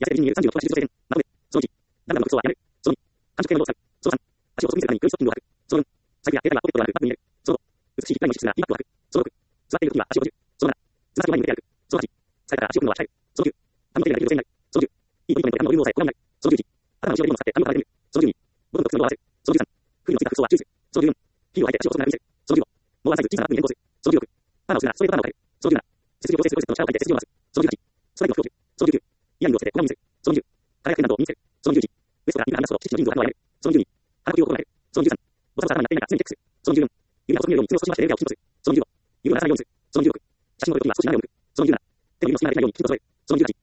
痩せて人による36と80点。まとめ。その1。ダメなの服装はやめる。その2。完食系の動作。その3。足を外に見せるために黒いストッキングを履く。その4。財布や携帯がポケットがなくバッグに入れる。その5。美しい光の質な T バッグを履く。その6。座っている時には足を閉じる。その7。つま先を前に向けて歩く。その8。疲れたら足を組むのは鍛える。その9。髪の手ができる女性になる。その10。いいポイントで髪のボリュームを抑え、これになる。その11。頭の後ろに使って髪を垂れてみる。その12。ボトムと靴の色を合わせる。その13。服についた服装は注意する。その14。ヒールを履いて足を細くなる見せる。その15。モーバーサイズ小さなバッグに変更する。その16。パーマをするならストレートパーマを変える。その17。背筋を調整するプロセスの力を書いて背筋を回す。その18。ストライクを強く。その19。イヤリングをつけて股間を見せる。その20。輝くペンダントを身につける。その21。ウエストから指が離すほど七のリングを履くのをやめる。その22。腹筋を心がける。その23。ボタンを皿になっていないが常にチェックする。その24。指が細く見えるように爪を少し回してレールを筋トレする。その25。指を鳴らさないようにする。その26。写真を撮るときには少し斜めを向く。その27。手の指の隙間ができないように筋トレを揃える。その28。